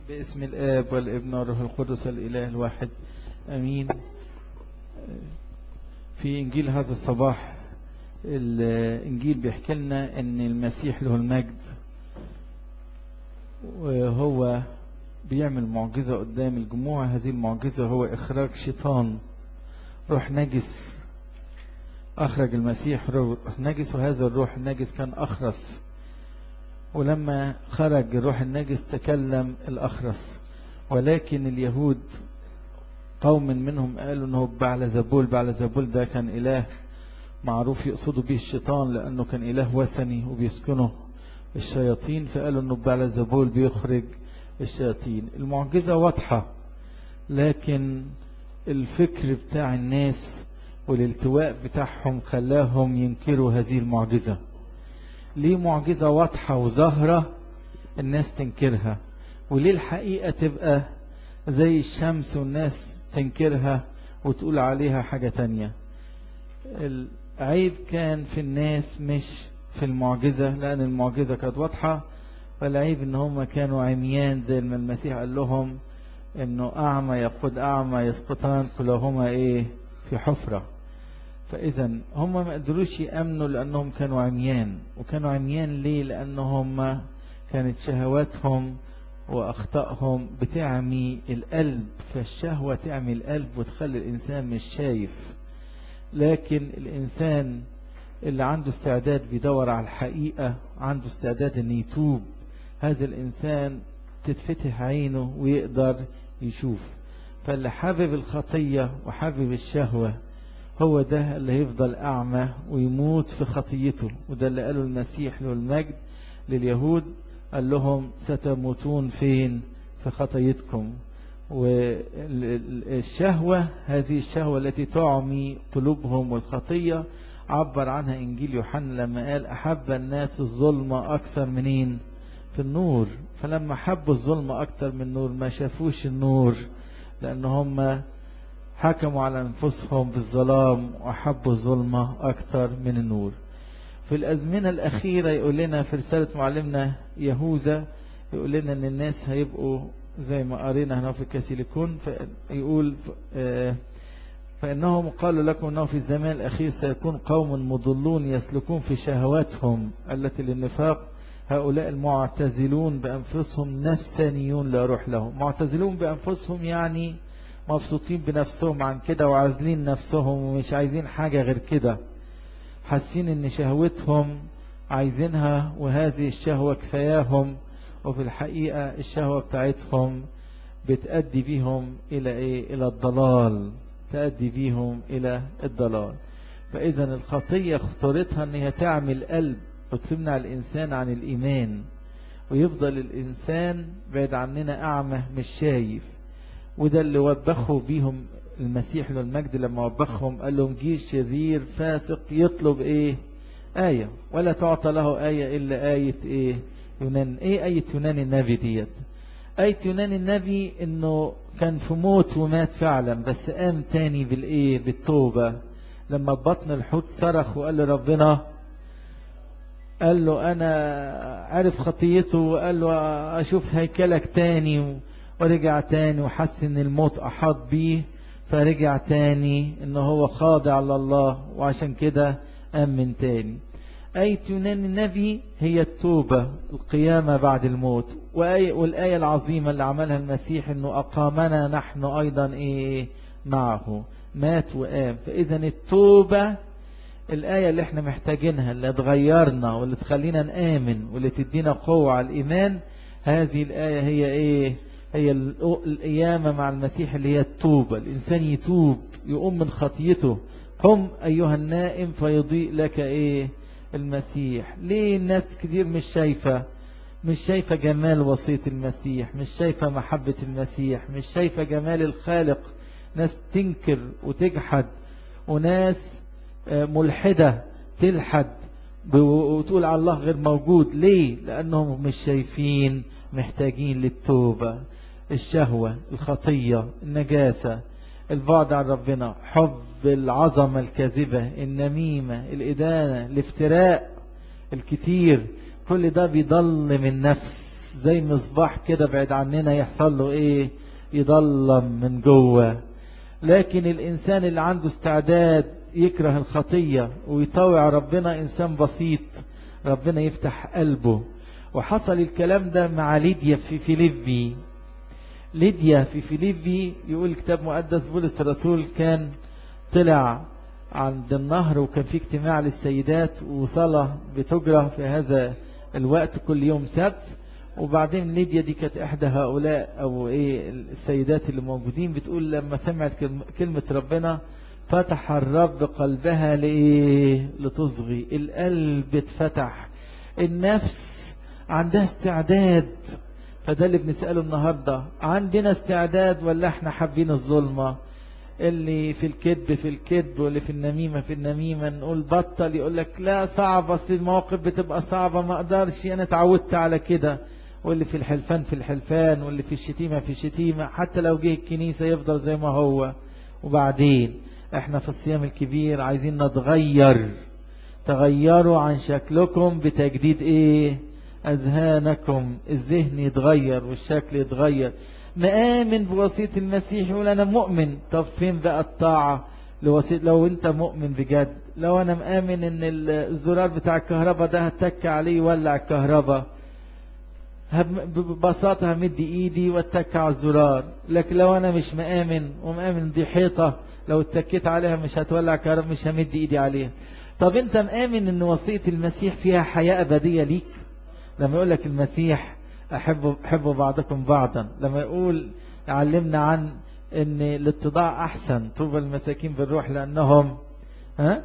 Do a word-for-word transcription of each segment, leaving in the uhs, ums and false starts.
باسم الآب والابن والروح القدس الإله الواحد أمين. في إنجيل هذا الصباح الإنجيل بيحكي لنا أن المسيح له المجد وهو بيعمل معجزة قدام الجموع. هذه المعجزة هو إخراج شيطان روح نجس. أخرج المسيح روح نجس، وهذا الروح النجس كان أخرس، ولما خرج الروح النجس تكلم الأخرس. ولكن اليهود قوم منهم قالوا انه بعلزبول. بعلزبول ده كان إله معروف يقصدوا به الشيطان، لأنه كان إله وثني وبيسكنه الشياطين، فقالوا انه بعلزبول بيخرج الشياطين. المعجزة واضحة، لكن الفكر بتاع الناس والالتواء بتاعهم خلاهم ينكروا هذه المعجزة. ليه معجزة واضحة وظاهرة الناس تنكرها، وليه الحقيقة تبقى زي الشمس والناس تنكرها وتقول عليها حاجة تانية؟ العيب كان في الناس مش في المعجزة، لأن المعجزة كانت واضحة. فالعيب ان هم كانوا عميان، زي ما المسيح قال لهم انه اعمى يقود اعمى يسقطان كلاهما ايه في حفرة. فاذا هم ما قدروش يأمنوا لانهم كانوا عميان. وكانوا عميان ليه؟ لانهم كانت شهواتهم واخطائهم بتعمي القلب، فالشهوة تعمي القلب وتخلي الانسان مش شايف. لكن الانسان اللي عنده استعداد بيدور على الحقيقة، عنده استعداد ان يتوب، هذا الانسان تتفتح عينه ويقدر يشوف. فاللي حابب الخطية وحابب الشهوة هو ده اللي هيفضل أعمى ويموت في خطيته. وده اللي قاله المسيح له المجد لليهود، قال لهم ستموتون فين؟ في خطيتكم. والشهوة هذه الشهوة التي تعمي قلوبهم، والخطية عبر عنها إنجيل يوحنا لما قال أحب الناس الظلم أكثر منين؟ في النور. فلما حبوا الظلم أكثر من النور ما شافوش النور، لأن هم حكموا على أنفسهم بالظلام وحبوا الظلمة أكثر من النور. في الأزمنة الأخيرة يقول لنا في رسالة معلمنا يهوذا، يقول لنا أن الناس هيبقوا زي ما قرينا هنا في كاسيليكون، فيقول فإنهم قالوا لكم أنه في الزمان الأخير سيكون قوم مضلون يسلكون في شهواتهم التي للنفاق، هؤلاء المعتزلون بأنفسهم نفسانيون لا روح لهم. معتزلون بأنفسهم يعني مبسوطين بنفسهم عن كده وعازلين نفسهم ومش عايزين حاجة غير كده، حاسين ان شهوتهم عايزينها وهذه الشهوة كفاياهم. وفي الحقيقة الشهوة بتاعتهم بتأدي بيهم إلى إيه؟ إلى الضلال، تأدي بيهم إلى الضلال. فإذا الخطية خطورتها أنها تعمي القلب وتمنع الإنسان عن الإيمان، ويفضل الإنسان بعد عننا أعمى مش شايف. وده اللي وبخوا بيهم المسيح له المجد لما وبخهم، قال لهم جيش شرير فاسق يطلب إيه؟ آية، ولا تعطى له آية إلا آية إيه؟ يونان. إيه آية يونان النبي ديت؟ آية يونان النبي إنه كان في موت ومات فعلا، بس قام تاني بالإيه؟ بالتوبة. لما بطن الحوت صرخ وقال لربنا، قال له أنا عارف خطيته، وقال له أشوف هيكلك تاني، ورجع تاني وحس إن الموت أحاط بيه، فرجع تاني إنه هو خاضع لله، وعشان كده قام من تاني. آية يونان النبي هي التوبة، القيامة بعد الموت. والآية العظيمة اللي عملها المسيح إنه أقامنا نحن أيضا إيه معه، مات وقام. فإذا التوبة الآية اللي احنا محتاجينها، اللي تغيرنا واللي تخلينا نآمن واللي تدينا قوة على الإيمان. هذه الآية هي إيه؟ هي القيامة مع المسيح، اللي هي التوبة. الإنسان يتوب، يقوم من خطيته. قم أيها النائم فيضيء لك إيه؟ المسيح. ليه الناس كتير مش شايفة؟ مش شايفة جمال وصية المسيح، مش شايفة محبة المسيح، مش شايفة جمال الخالق. ناس تنكر وتجحد، وناس ملحدة تلحد وتقول على الله غير موجود. ليه؟ لأنهم مش شايفين، محتاجين للتوبة. الشهوة، الخطية، النجاسة، البعد عن ربنا، حب العظمة الكاذبة، النميمة، الإدانة، الافتراء الكتير، كل ده بيضل من النفس. زي مصباح كده بعيد عننا يحصل له ايه؟ يضلم من جوه. لكن الانسان اللي عنده استعداد يكره الخطية ويطوع ربنا انسان بسيط، ربنا يفتح قلبه. وحصل الكلام ده مع ليديا في فيليبي. ليديا في فيليبي يقول الكتاب مقدس بولس الرسول كان طلع عند النهر وكان في اجتماع للسيدات وصلاة بتجرى في هذا الوقت كل يوم سبت. وبعدين ليديا دي كانت احدى هؤلاء او ايه السيدات اللي موجودين، بتقول لما سمعت كلمة ربنا فتح الرب قلبها لايه؟ لتصغي. القلب اتفتح، النفس عندها استعداد. فده اللي بنسأله النهاردة، عندنا استعداد ولا احنا حابين الظلمة؟ اللي في الكذب في الكذب، واللي في النميمة في النميمة. نقول بطل، يقول لك لا صعب، اصل المواقف بتبقى صعبة ما اقدرش، انا اتعودت على كده. واللي في الحلفان في الحلفان، واللي في الشتيمة في الشتيمة، حتى لو جه الكنيسة يفضل زي ما هو. وبعدين احنا في الصيام الكبير عايزين نتغير. تغيروا عن شكلكم بتجديد ايه؟ اذهانكم. الذهن يتغير والشكل يتغير. نآمن بوصية المسيح، يقول انا مؤمن. طب فين بقى الطاعة لوصية؟ لو انت مؤمن بجد، لو انا مآمن ان الزرار بتاع الكهرباء ده هتك عليه يولع الكهرباء، ببساطة همد ايدي واتك على الزرار. لكن لو انا مش مآمن ومآمن دي حيطة لو اتكيت عليها مش هتولع كهرباء، مش همد ايدي عليها. طب انت مآمن ان وصية المسيح فيها حياة ابدية ليك؟ لما يقول لك المسيح احبوا احبوا بعضكم بعضا، لما يقول علمنا عن ان الاتضاع احسن، طوبى المساكين بالروح لانهم ها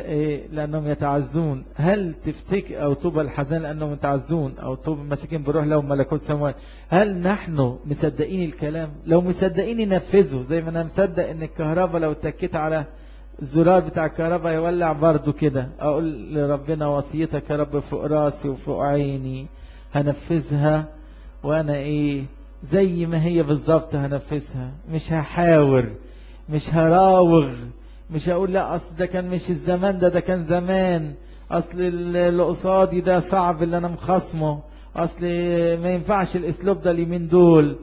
لانهم يتعزون. هل تفتكر او طوبى الحزان لانهم يتعزون، او طوبى المساكين بالروح لهم ملكوت السماوات؟ هل نحن مصدقين الكلام؟ لو مصدقين ننفذه. زي ما انا مصدق ان الكهرباء لو اتكيت على الزرار بتاع الكهرباء يولع برضو كده، اقول لربنا وصيتك يا رب فوق راسي وفوق عيني، هنفذها. وانا ايه زي ما هي بالظبط هنفذها. مش هحاور، مش هراوغ، مش هقول لا اصل ده كان مش الزمان ده، ده كان زمان، اصل اللي قصادي ده صعب اللي انا مخصمه، اصل ما ينفعش الاسلوب ده اليمين دول.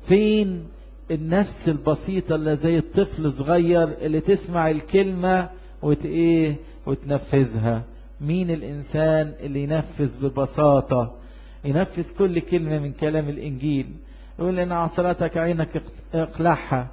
فين النفس البسيطة اللي زي الطفل صغير اللي تسمع الكلمة وت ايه وتنفذها؟ مين الانسان اللي ينفذ ببساطة، ينفذ كل كلمة من كلام الانجيل؟ يقول ان عصرتك عينك اقلعها.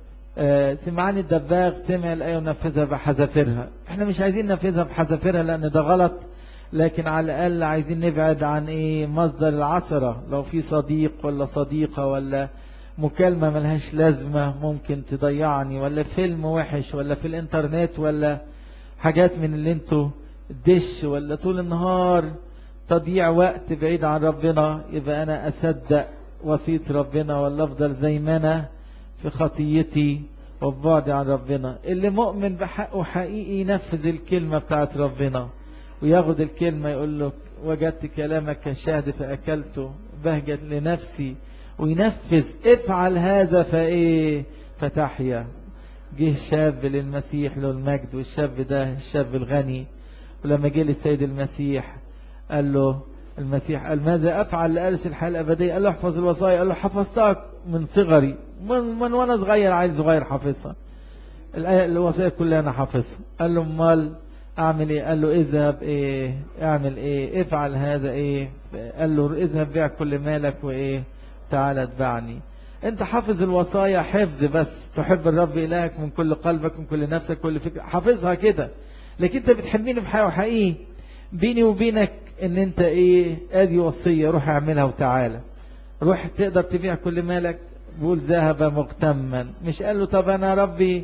آه سمعان الدباغ سمع الآية ونفذها بحذافيرها. احنا مش عايزين ننفذها بحذافيرها لان ده غلط، لكن على الاقل عايزين نبعد عن ايه مصدر العثرة. لو في صديق ولا صديقة ولا مكالمة ملهاش لازمة ممكن تضيعني، ولا فيلم وحش، ولا في الانترنت، ولا حاجات من اللي انتوا دش، ولا طول النهار تضييع وقت بعيد عن ربنا، يبقى انا اصدق وصية ربنا ولا افضل زي ما انا في خطيتي وبعدي عن ربنا؟ اللي مؤمن بحقه حقيقي ينفذ الكلمة بتاعت ربنا وياخد الكلمة، يقول له وجدت كلامك كشهد فأكلته بهجة لنفسي، وينفذ افعل هذا فايه فتحيا. جه شاب للمسيح له المجد، والشاب ده الشاب الغني، ولما جه للسيد المسيح قال له المسيح قال ماذا افعل لارث الحياه الابديه؟ قال له احفظ الوصايا. قال له حفظتها من صغري، من, من وانا صغير، عيل صغير حافظها الوصايا كلها انا حافظها. قال له امال اعمل ايه؟ قال له اذهب ايه اعمل ايه افعل هذا ايه. قال له اذهب بيع كل مالك وايه تعالى اتبعني. انت حافظ الوصايا حفظ بس، تحب الرب الهك من كل قلبك من كل نفسك كل فكرة، حافظها كده. لكن انت بتحبيني بحقيقة وحقيقي، بيني وبينك ان انت ايه ادي وصية روح اعملها وتعالى. روح تقدر تبيع كل مالك، بقول ذهب مغتما. مش قال له طب انا ربي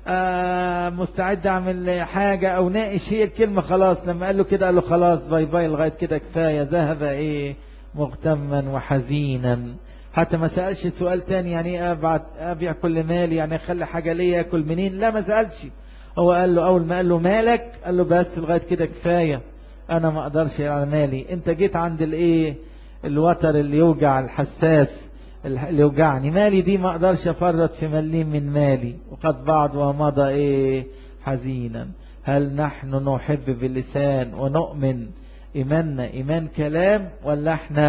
آه مستعد اعمل حاجة او ناقش، هي الكلمة خلاص. لما قال له كده قال له خلاص باي باي لغاية كده كفاية. ذهب ايه مغتما وحزينا. حتى ما سألش سؤال تاني يعني ايه ابعت ابيع كل مالي، يعني اخلي حاجة ليا اكل منين؟ لا ما سألش. هو قال له اول ما قال له مالك قال له بس لغاية كده كفاية، انا ما اقدرش على مالي. انت جيت عند الايه الوتر اللي يوجع الحساس اللي يوجعني. مالي دي ما اقدرش افرط في مليم من مالي، وقد بعد ومضى ايه حزينا. هل نحن نحب باللسان ونؤمن ايماننا ايمان كلام، ولا احنا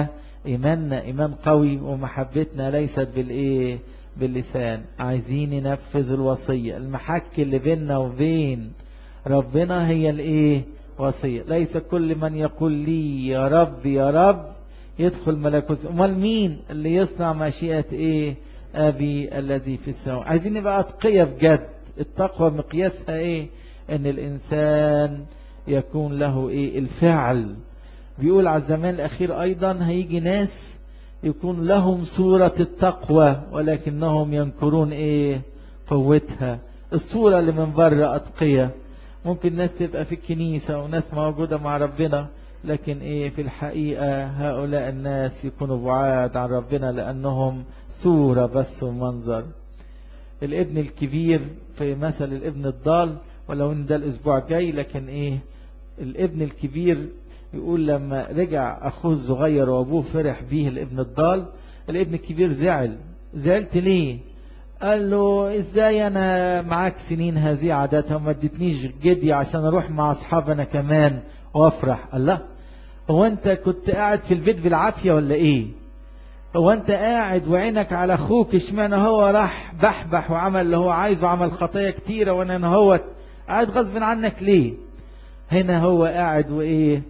إيماننا إيمان قوي ومحبتنا ليست بالإيه باللسان. عايزين ننفذ الوصية. المحك اللي بيننا وبين ربنا هي الإيه وصية. ليس كل من يقول لي يا رب يا رب يدخل ملكوت. امال مين اللي يصنع مشيئة ايه ابي الذي في السماء. عايزين نبقى اتقية بجد. التقوى مقياسها ايه ان الانسان يكون له ايه الفعل. بيقول على الزمان الاخير ايضا هيجي ناس يكون لهم صورة التقوى ولكنهم ينكرون ايه قوتها. الصورة اللي من بره اتقية. ممكن ناس تبقى في الكنيسة وناس موجودة مع ربنا لكن ايه في الحقيقة هؤلاء الناس يكونوا بعاد عن ربنا لانهم صورة بس ومنظر. الابن الكبير في مثل الابن الضال ولو ان ده الاسبوع جاي لكن ايه الابن الكبير يقول لما رجع اخوه الصغير وابوه فرح بيه الابن الضال. الابن الكبير زعل. زعلت ليه؟ قال له ازاي انا معاك سنين هذه عادتها وما اديتنيش جدي عشان اروح مع اصحابي انا كمان وافرح. قال لا هو انت كنت قاعد في البيت بالعافية ولا ايه؟ هو انت قاعد وعينك على اخوك اشمعنى هو راح بحبح وعمل اللي هو عايزه وعمل خطايا كتيرة وانا انا هو قاعد غصب عنك ليه؟ هنا هو قاعد وايه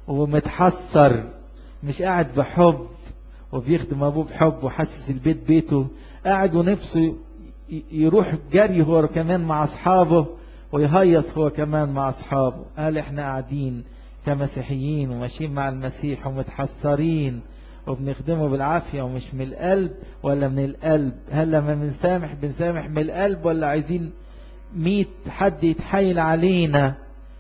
ومتحسر. مش قاعد بحب وبيخدم ابوه بحب وحسس البيت بيته. قاعد ونفسه يروح جري هو كمان مع اصحابه ويهيص هو كمان مع اصحابه. قال احنا قاعدين كمسيحيين وماشيين مع المسيح ومتحسرين وبنخدمه بالعافية ومش من القلب ولا من القلب. هل لما بنسامح بنسامح من القلب ولا عايزين ميت حد يتحايل علينا؟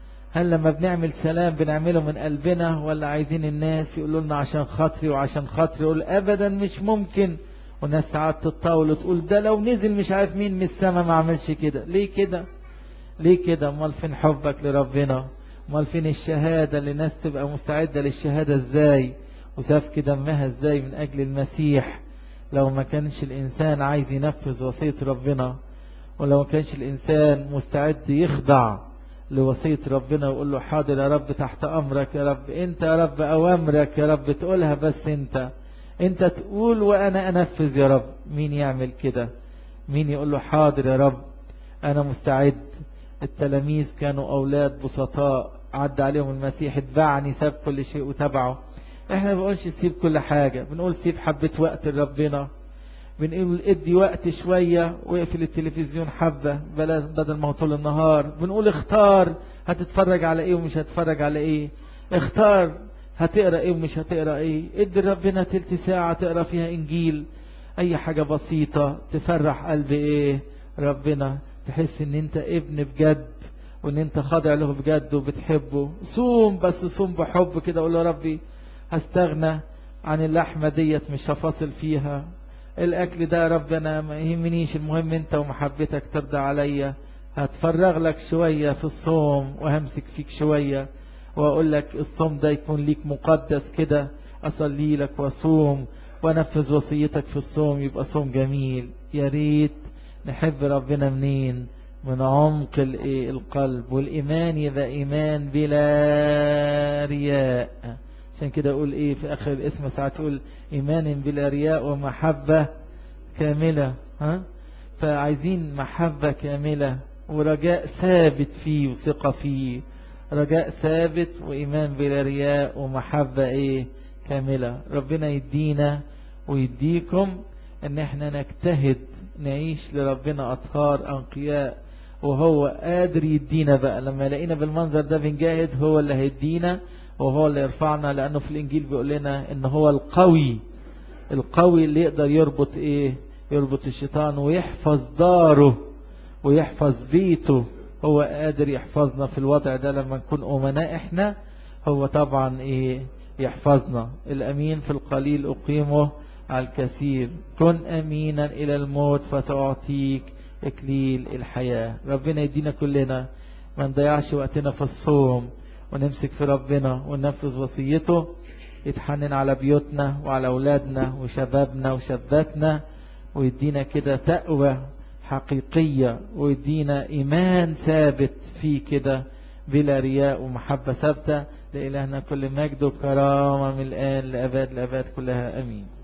هل لما بنعمل سلام بنعمله من قلبنا ولا عايزين الناس يقولوا لنا عشان خاطري وعشان خاطري؟ يقول ابدا مش ممكن. والناس ساعات تتطاول وتقول ده لو نزل مش عارف مين من السماء ما عملش كده. ليه كده؟ ليه كده؟ امال فين حبك لربنا؟ امال فين الشهادة اللي الناس تبقى مستعدة للشهادة ازاي وسفك دمها ازاي من اجل المسيح؟ لو ما كانش الانسان عايز ينفذ وصية ربنا ولو ما كانش الانسان مستعد يخضع لوصية ربنا ويقول له حاضر يا رب تحت امرك يا رب. انت يا رب اوامرك يا رب تقولها بس انت انت تقول وانا انفذ يا رب. مين يعمل كده؟ مين يقول له حاضر يا رب انا مستعد؟ التلاميذ كانوا اولاد بسطاء عدى عليهم المسيح اتبعني ساب كل شيء وتبعه. احنا ما بنقولش سيب كل حاجة. بنقول سيب حبة وقت لربنا. بنقول ادي وقت شوية واقفل التلفزيون حبة بلا بدل ما هو طول النهار. بنقول اختار هتتفرج على ايه ومش هتتفرج على ايه. اختار هتقرأ ايه ومش هتقرأ ايه. ادي ربنا تلت ساعة تقرأ فيها انجيل. اي حاجة بسيطة تفرح قلب ايه ربنا. تحس ان انت ابن بجد وان انت خاضع له بجد وبتحبه. صوم بس صوم بحب كده. قول له ربي هستغنى عن اللحمة ديت مش هفاصل فيها. الاكل ده ربنا ما يهمنيش المهم انت ومحبتك ترضى عليا. هتفرغ لك شوية في الصوم وهمسك فيك شوية واقول لك الصوم ده يكون ليك مقدس كده. اصلي لك واصوم وانفذ وصيتك في الصوم يبقى صوم جميل. يا ريت نحب ربنا منين؟ من عمق القلب. والايمان يبقى ايمان بلا رياء. عشان كده اقول ايه في اخر الاسم ساعات يقول ايمان بلا رياء ومحبة كاملة. ها فعايزين محبة كاملة ورجاء ثابت فيه وثقة فيه. رجاء ثابت وإيمان بلا رياء ومحبة إيه كاملة. ربنا يدينا ويديكم ان احنا نجتهد نعيش لربنا أطهار أنقياء وهو قادر يدينا. بقى لما يلاقينا بالمنظر ده بنجاهد هو اللي هيدينا وهو اللي يرفعنا. لأنه في الإنجيل بيقول لنا ان هو القوي القوي اللي يقدر يربط ايه يربط الشيطان ويحفظ داره ويحفظ بيته. هو قادر يحفظنا في الوضع ده لما نكون أمناء احنا. هو طبعا ايه يحفظنا. الأمين في القليل أقيمه على الكثير. كن أمينا إلى الموت فسأعطيك إكليل الحياة. ربنا يدينا كلنا ما نضيعش وقتنا في الصوم ونمسك في ربنا وننفذ وصيته. يتحنن على بيوتنا وعلى أولادنا وشبابنا وشاباتنا ويدينا كده تقوى حقيقية ويدينا إيمان ثابت فيه كده بلا رياء ومحبة ثابتة. لإلهنا كل مجد وكرامة من الآن لأباد الأباد كلها أمين.